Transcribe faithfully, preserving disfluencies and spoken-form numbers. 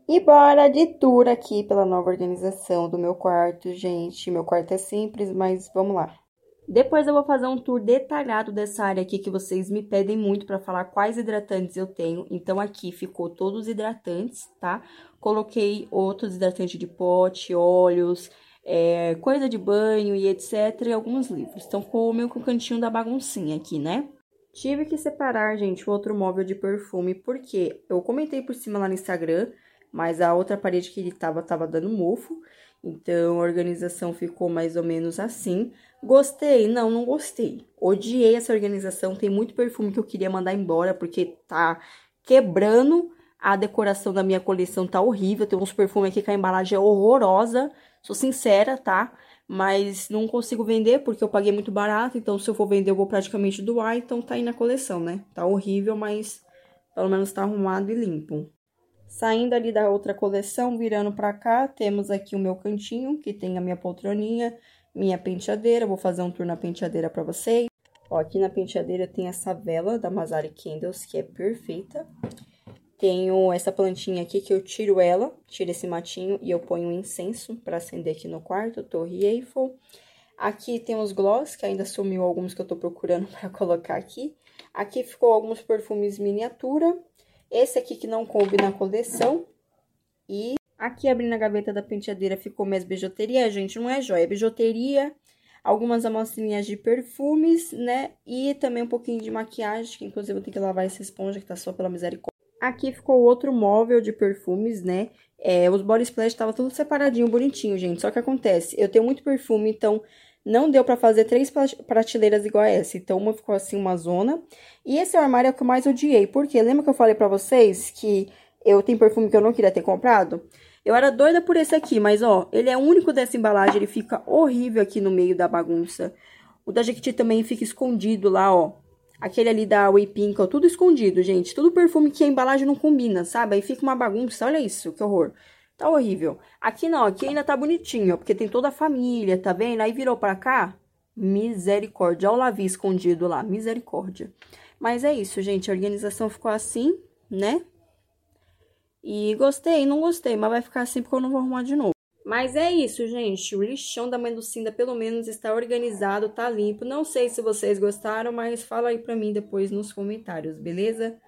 E bora de tour aqui pela nova organização do meu quarto, gente. Meu quarto é simples, mas vamos lá. Depois eu vou fazer um tour detalhado dessa área aqui que vocês me pedem muito para falar quais hidratantes eu tenho. Então, aqui ficou todos os hidratantes, tá? Coloquei outros hidratantes de pote, óleos, é, coisa de banho e etcétera. E alguns livros. Então, ficou meio que o cantinho da baguncinha aqui, né? Tive que separar, gente, o outro móvel de perfume, porque eu comentei por cima lá no Instagram, mas a outra parede que ele tava, tava dando mofo. Então, a organização ficou mais ou menos assim. Gostei? Não, não gostei. Odiei essa organização. Tem muito perfume que eu queria mandar embora, porque tá quebrando. A decoração da minha coleção tá horrível. Tem uns perfumes aqui que a embalagem é horrorosa. Sou sincera, tá? Mas não consigo vender porque eu paguei muito barato. Então, se eu for vender, eu vou praticamente doar. Então, tá aí na coleção, né? Tá horrível, mas pelo menos tá arrumado e limpo. Saindo ali da outra coleção, virando pra cá, temos aqui o meu cantinho, que tem a minha poltroninha, minha penteadeira. Vou fazer um tour na penteadeira pra vocês. Ó, aqui na penteadeira tem essa vela da Mazari Candles, que é perfeita. Tenho essa plantinha aqui que eu tiro ela, tiro esse matinho e eu ponho um incenso pra acender aqui no quarto, Torre Eiffel. Aqui tem os gloss, que ainda sumiu alguns que eu tô procurando pra colocar aqui. Aqui ficou alguns perfumes miniatura. Esse aqui que não coube na coleção. E aqui abrindo a gaveta da penteadeira ficou minhas bijuterias, gente, não é joia, é bijuteria. Algumas amostrinhas de perfumes, né? E também um pouquinho de maquiagem, que inclusive eu tenho que lavar essa esponja que tá só pela misericórdia. Aqui ficou outro móvel de perfumes, né? É, os body splash tava tudo separadinho, bonitinho, gente. Só que acontece, eu tenho muito perfume, então não deu pra fazer três prateleiras igual a essa. Então, uma ficou assim, uma zona. E esse armário é o que eu mais odiei. Porque lembra que eu falei pra vocês que eu tenho perfume que eu não queria ter comprado? Eu era doida por esse aqui, mas ó, ele é o único dessa embalagem, ele fica horrível aqui no meio da bagunça. O da Jequiti também fica escondido lá, ó. Aquele ali da Waypink, tudo escondido, gente. Tudo perfume que a embalagem não combina, sabe? Aí fica uma bagunça, olha isso, que horror. Tá horrível. Aqui não, aqui ainda tá bonitinho, ó, porque tem toda a família, tá vendo? Aí virou pra cá, misericórdia. Olha o Lavi escondido lá, misericórdia. Mas é isso, gente, a organização ficou assim, né? E gostei, não gostei, mas vai ficar assim porque eu não vou arrumar de novo. Mas é isso, gente. O lixão da mãe Lucinda, pelo menos, está organizado, tá limpo. Não sei se vocês gostaram, mas fala aí pra mim depois nos comentários, beleza?